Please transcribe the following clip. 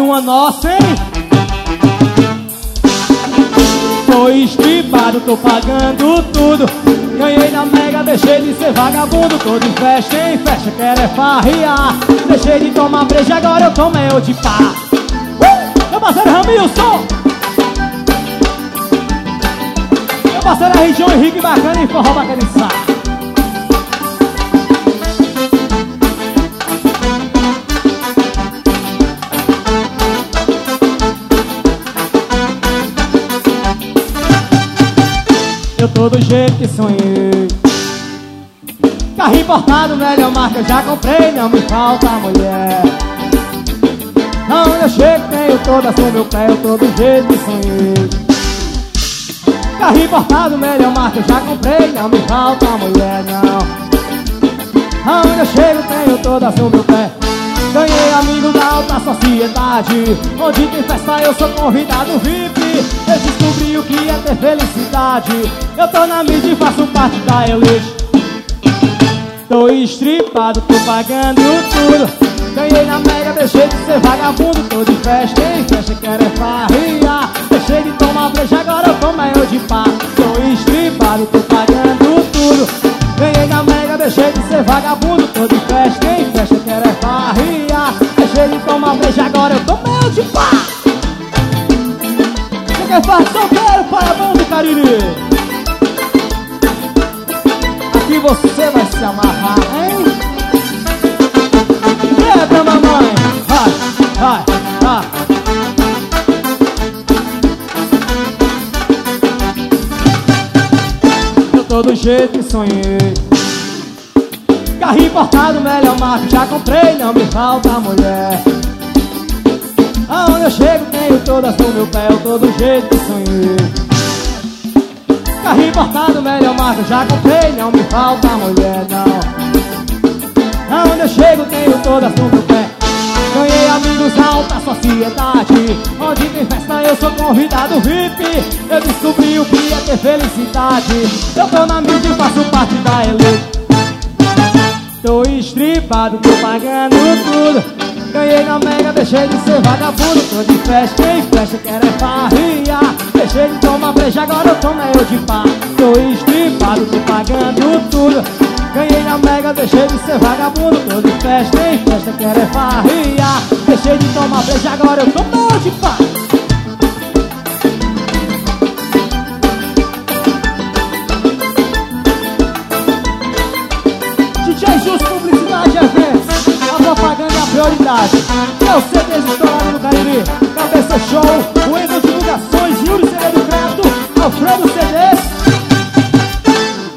uma nossa, hein? Tô estripado, tô pagando tudo. Ganhei na Mega, deixei de ser vagabundo. Tô de festa em festa, quero é farriar. Deixei de tomar breja, agora eu tomo eu de pá. Meu parceiro Ramilson, meu parceiro é João Henrique, bacana e forró bacanizar. Eu tô do jeito que sonhei. Carro importado, melhor marca, já comprei. Não me falta mulher. Aonde eu chego tenho todas no meu pé. Eu tô do jeito que sonhei. Carro importado, melhor marca, já comprei. Não me falta mulher, não. Aonde eu chego tenho todas no meu pé. Ganhei amigos da alta sociedade. Onde tem festa eu sou convidado VIP. Eu descobri o que é ter felicidade. Eu tô na mídia e faço parte da elite. Tô estripado, tô pagando tudo. Ganhei na Mega, deixei de ser vagabundo. Tô de festa em festa, quero é farriar. Deixei de tomar breja, agora eu tomo eu de pá. Tô estripado, tô pagando tudo. Ganhei na Mega, deixei de ser vagabundo. Tô de festa em festa, quero é farriar. Deixei de tomar breja, agora eu tomo eu de pá. Você quer fazer solteiro para a banda Cariri? Aqui você vai se amarrar, hein? Quebra, mamãe! Vai, vai, vai! Eu tô do jeito que sonhei. Carro importado, melhor marca, já comprei. Não me falta mulher. Aonde eu chego tenho todas no meu pé. Eu tô do jeito que sonhei. Carro importado, melhor marca, já comprei. Não me falta mulher, não. Aonde eu chego tenho todas no meu pé. Ganhei amigos da alta sociedade. Onde tem festa eu sou convidado VIP. Eu descobri o que é ter felicidade. Eu tô na mídia e faço parte da elite. Tô estripado, tô pagando tudo. Ganhei na Mega, deixei de ser vagabundo. Tô de festa em festa, quero é farriar. Deixei de tomar breja, agora eu tomo eu de pá. Tô estripado, tô pagando tudo. Ganhei na Mega, deixei de ser vagabundo. Tô de festa em festa, quero é farriar. Deixei de tomar breja, agora eu tomo eu de pá. DJ Jus Publicidade Eventos, a propaganda é a prioridade. É o CDs estourado no Cariri, Cabeça Show, o Endo Divulgações, Yuri CD do Crédito, Alfredo CDs.